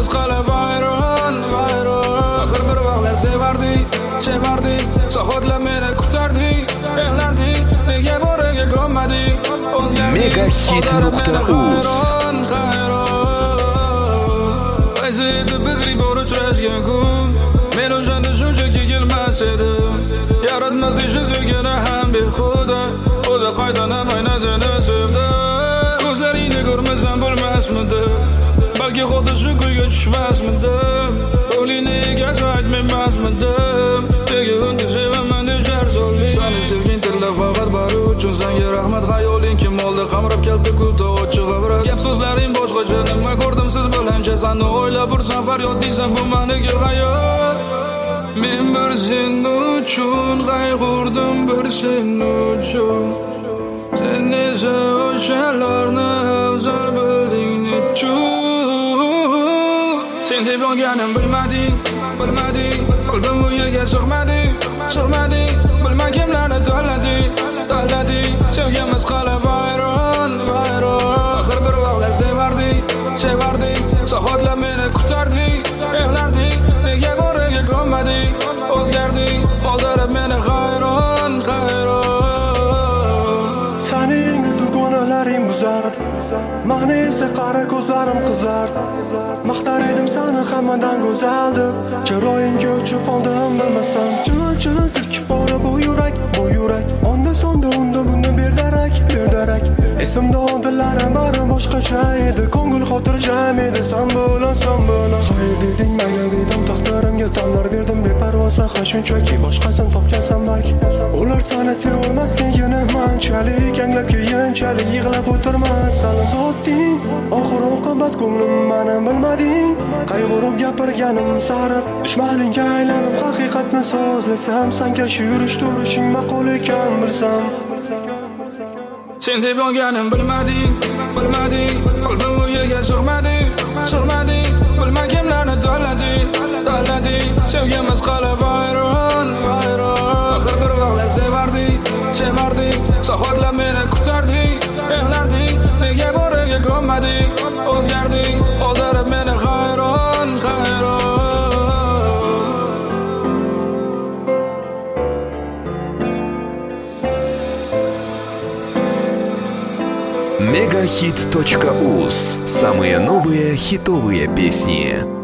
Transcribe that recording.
sevgimiz qalib vayron, vayron. Axir bir vaqtlar sevardik, soatlar meni kutardik, ehlardik, nega boriga ko'nmadik. Megahit.uz Qaysi edi bizga bor uchrashgan kun, men o'shanda shunchaki kelmas edim. Yaratmaslik sezgani ham behuda, o'zi qaydanamay seni sevdi. Ko'zlaringni ko'rmasam bo'lmasmidi, balki xuddi shu kuyga tushmasmidim. O'lingni egasi aytmaymasmidim, nega unda sevaman deb jar soldi. Seni sevgin tilda faqat bari uchun senga rahmat. Xayoling kim oldi qamrab keldi kulda ochiq g'abrat. Gap so'zlaring boshqacha, nima ko'rdim siz bilancha. Seni o'ylab ursan faryod deysan, bu meniki hayot. Men bir sen uchun qayg'urdim, bir sen uchun. Sen esa o'shalarni afzal bilding nechun. Sen deb olganim bilmading, qalbim u yerga sig'mading. Bilma kimlarni tanlading. Sevgimiz qalib vayron, vayron. Axir bir vaqtlar sevardik, soatlar meni kutardik, ehlardik, nega boriga ko'nmadik. O'zgardik, qoldirib meni hayron, hayron. Sening dugonalaring buzardi, meni esa qara ko'zlarim qizardi. Maqtar edim seni hammadan go'zal deb, chiroyingga uchib qoldim bilmasam. Chil tilkib bora bu yurak. Onda sonda unda bunda berdarak. Esimda ondilarim bari boshqacha edi, ko'ngil xotirjam edi. Sen bilan xayr deding, mayli dedim, taqdirimga tanlar berdim. Beparvo saha shunchaki boshqasin topgansan balki. Ular seni sevolmasken yana manchalik, anglab keyinchalik yig'lab o'tirmassan. Zotding oxir oqibat ko'nglim meni bilmading. Qayg'urib gapirganim sari dushmaningga aylanib haqiqatni so'zlasam, senga shu yurish-turishing ma'qul ekan bilsam. Sen deb olganim bilmading, qalbim u yerga sig'mading. Bilma kimlarni tanlading. Sevgimiz qalib vayron, vayron. Axir bir vaqtlar sevardik, soatlar meni kutardik, ehlardik, nega boriga ko'nmadik. O'zgardik, qoldirib meni hayron, hayron. Megahit.uz. Самые новые хитовые песни.